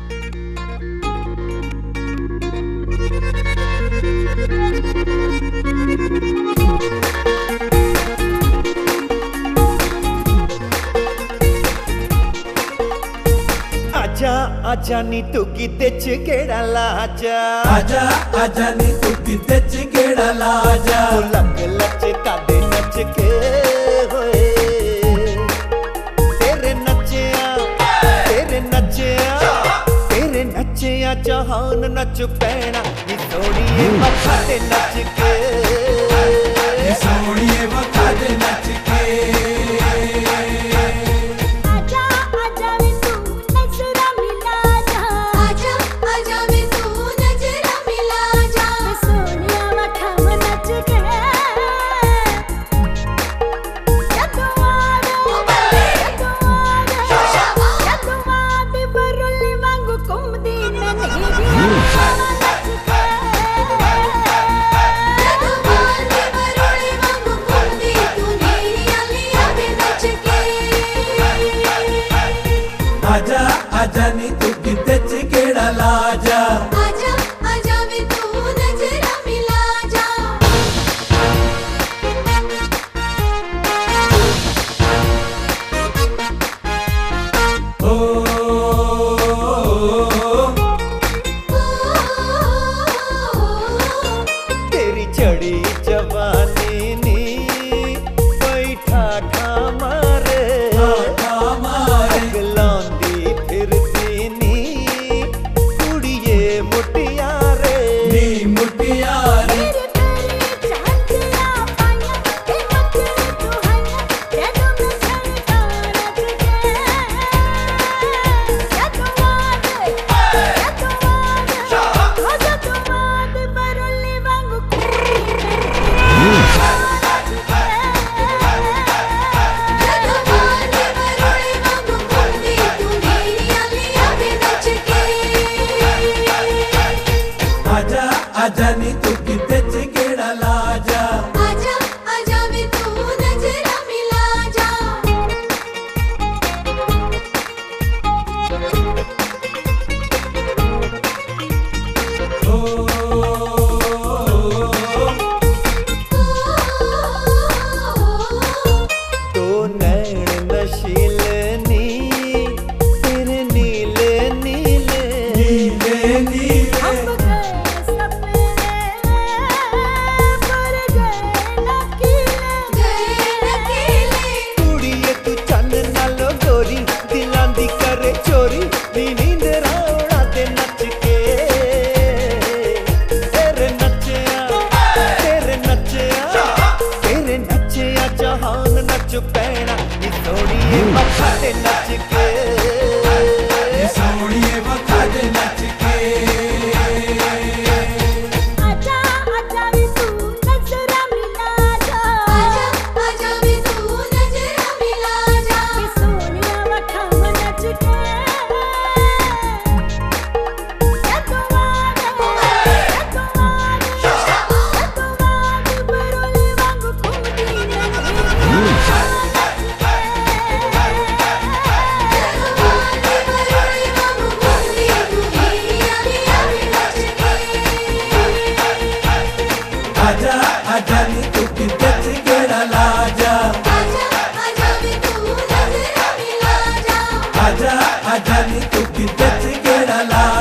आजा आजा नी तू किते च केड़ा लाजा, आजा आजा नी तू किते च केड़ा लाजा, लग लच कादे नच के होए तेरे नचिया तेरे नचिया तेरे नचिया जहान नच पैना नी सोनिए मथा ते नच के, नी सोनिए मथा ते नच के। आजा आजा नी तू किते च केड़ा लाजा, आजा आजा वे तू नजरा मिला जा। ओ तेरी चढ़ी जवानी नी बैठा खा मारे अगलांदी फिरती नी कुड़िए मुटियारे नी मुटियारे आजा आजा नी तू किते च केड़ा लाजा, आजा आजा वे तू नजरा मिला जा। तो नैन नशीले नी तेरे नीले नीले नीले नीले कुड़िए तू चन नालो गोरी दिलां दी करे चोरी नी नींद रावड़ा दे नच के तेरे नचिया तेरे नचिया तेरे नचिया जहान नच पैना नी सोनिए मथा ते नच के, नी सोनिए मथा ते नच के। आजा आजा वे तू नजरा मिला जा, आजा आजा वे तू नजरा मिला जा। सोनिया मथा नच के आजा आजा नी तू किते च केड़ा लाजा, आजा आजा वे तू नजरा मिला जा। आजा आजा नी तू किते च केड़ा लाजा।